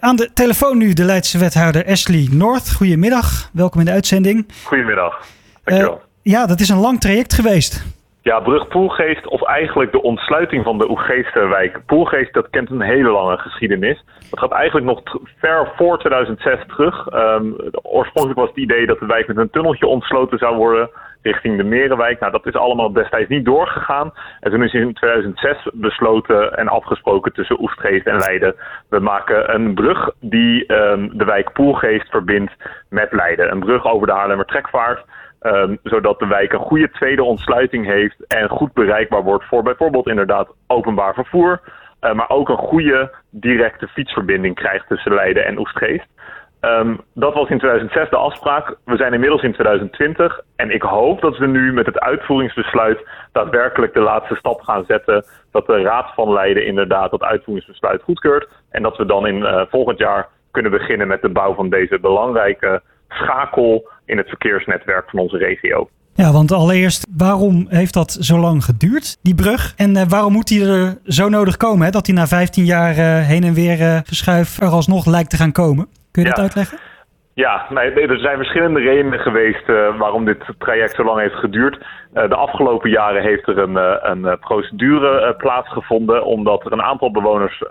Aan de telefoon nu de Leidse wethouder Ashley North. Goedemiddag, welkom in de uitzending. Goedemiddag, dankjewel. Ja, dat is een lang traject geweest. Ja, Brug Poelgeest, of eigenlijk de ontsluiting van de Oegstgeesterwijk Poelgeest, dat kent een hele lange geschiedenis. Dat gaat eigenlijk nog ver voor 2006 terug. Oorspronkelijk was het idee dat de wijk met een tunneltje ontsloten zou worden richting de Merenwijk. Nou, dat is allemaal destijds niet doorgegaan. En toen is in 2006 besloten en afgesproken tussen Oegstgeest en Leiden. We maken een brug die de wijk Poelgeest verbindt met Leiden. Een brug over de Haarlemmertrekvaart. Zodat de wijk een goede tweede ontsluiting heeft en goed bereikbaar wordt voor bijvoorbeeld inderdaad openbaar vervoer. Maar ook een goede directe fietsverbinding krijgt tussen Leiden en Oegstgeest. Dat was in 2006 de afspraak. We zijn inmiddels in 2020 en ik hoop dat we nu met het uitvoeringsbesluit daadwerkelijk de laatste stap gaan zetten. Dat de Raad van Leiden inderdaad dat uitvoeringsbesluit goedkeurt. En dat we dan in volgend jaar kunnen beginnen met de bouw van deze belangrijke schakel in het verkeersnetwerk van onze regio. Ja, want allereerst, waarom heeft dat zo lang geduurd, die brug? En waarom moet die er zo nodig komen, hè? Dat die na 15 jaar heen en weer geschuif er alsnog lijkt te gaan komen? Kun je dat uitleggen? Ja, er zijn verschillende redenen geweest waarom dit traject zo lang heeft geduurd. De afgelopen jaren heeft er een procedure plaatsgevonden, omdat er een aantal bewoners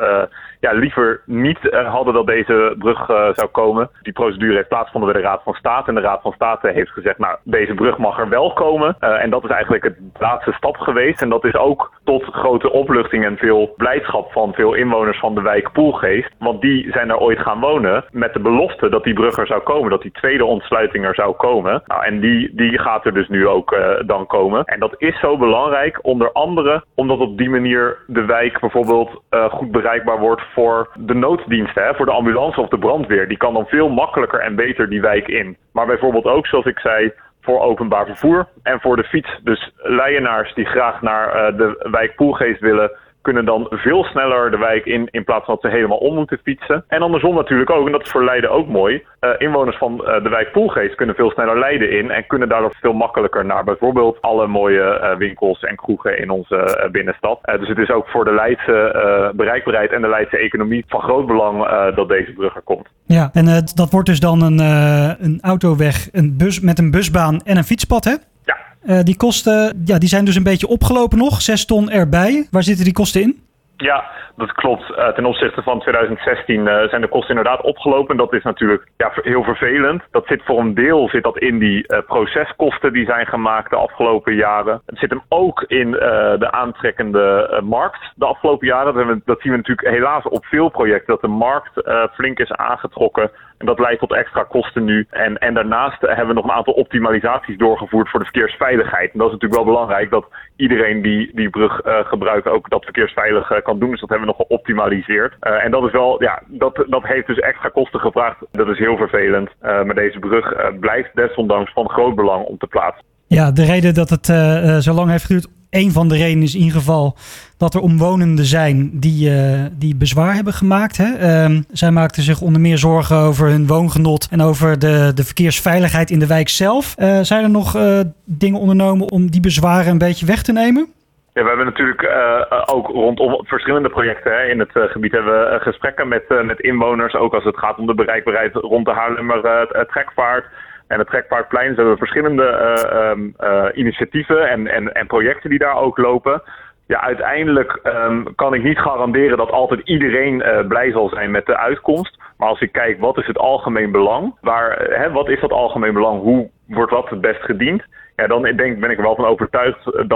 liever niet hadden dat deze brug zou komen. Die procedure heeft plaatsgevonden bij de Raad van State en de Raad van State heeft gezegd, nou, deze brug mag er wel komen. En dat is eigenlijk het laatste stap geweest en dat is ook tot grote opluchting en veel blijdschap van veel inwoners van de wijk Poelgeest. Want die zijn er ooit gaan wonen met de belofte dat die brug er zou komen, dat die tweede ontsluiting er zou komen. Nou, en die gaat er dus nu ook dan komen. En dat is zo belangrijk, onder andere omdat op die manier de wijk bijvoorbeeld goed bereikbaar wordt voor de nooddiensten, hè, voor de ambulance of de brandweer. Die kan dan veel makkelijker en beter die wijk in. Maar bijvoorbeeld ook, zoals ik zei, voor openbaar vervoer en voor de fiets. Dus Leidenaars die graag naar de wijk Poelgeest willen, kunnen dan veel sneller de wijk in plaats van dat ze helemaal om moeten fietsen. En andersom natuurlijk ook, en dat is voor Leiden ook mooi, inwoners van de wijk Poelgeest kunnen veel sneller Leiden in en kunnen daardoor veel makkelijker naar bijvoorbeeld alle mooie winkels en kroegen in onze binnenstad. Dus het is ook voor de Leidse bereikbaarheid en de Leidse economie van groot belang dat deze brug er komt. Ja, en dat wordt dus dan een autoweg, een bus met een busbaan en een fietspad, hè? Die kosten die zijn dus een beetje opgelopen nog, 6 ton erbij. Waar zitten die kosten in? Ja, dat klopt. Ten opzichte van 2016 zijn de kosten inderdaad opgelopen. Dat is natuurlijk heel vervelend. Dat zit voor een deel in die proceskosten die zijn gemaakt de afgelopen jaren. Het zit hem ook in de aantrekkende markt de afgelopen jaren. Dat zien we natuurlijk helaas op veel projecten, dat de markt flink is aangetrokken. En dat leidt tot extra kosten nu. En daarnaast hebben we nog een aantal optimalisaties doorgevoerd voor de verkeersveiligheid. En dat is natuurlijk wel belangrijk dat iedereen die brug gebruikt ook dat verkeersveilig kan doen. Dus dat hebben we nog geoptimaliseerd. En dat is wel, dat heeft dus extra kosten gevraagd. Dat is heel vervelend. Maar deze brug blijft desondanks van groot belang om te plaatsen. Ja, de reden dat het zo lang heeft geduurd, een van de redenen is in ieder geval dat er omwonenden zijn die bezwaar hebben gemaakt. Hè? Zij maakten zich onder meer zorgen over hun woongenot en over de verkeersveiligheid in de wijk zelf. Zijn er nog dingen ondernomen om die bezwaren een beetje weg te nemen? Ja, we hebben natuurlijk ook rondom verschillende projecten in het gebied hebben we gesprekken met inwoners. Ook als het gaat om de bereikbaarheid rond de Haarlemmertrekvaart en het Trekvaartplein. Dus we hebben verschillende initiatieven en projecten die daar ook lopen. Ja, uiteindelijk kan ik niet garanderen dat altijd iedereen blij zal zijn met de uitkomst. Maar als ik kijk, wat is het algemeen belang? Wat is dat algemeen belang? Hoe wordt dat het best gediend? Ja, dan ben ik er wel van overtuigd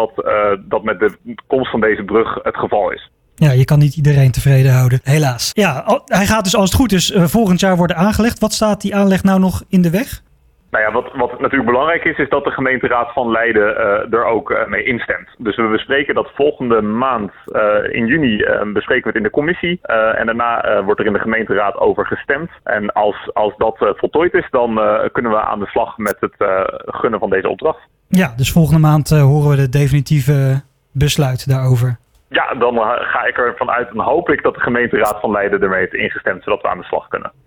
dat met de komst van deze brug het geval is. Ja, je kan niet iedereen tevreden houden, helaas. Ja, hij gaat dus als het goed is volgend jaar worden aangelegd. Wat staat die aanleg nou nog in de weg? Nou ja, wat natuurlijk belangrijk is dat de gemeenteraad van Leiden er ook mee instemt. Dus we bespreken dat volgende maand in juni bespreken we het in de commissie. En daarna wordt er in de gemeenteraad over gestemd. En als dat voltooid is, dan kunnen we aan de slag met het gunnen van deze opdracht. Ja, dus volgende maand horen we de definitieve besluit daarover. Ja, dan ga ik ervan uit en hoop ik dat de gemeenteraad van Leiden ermee heeft ingestemd, zodat we aan de slag kunnen.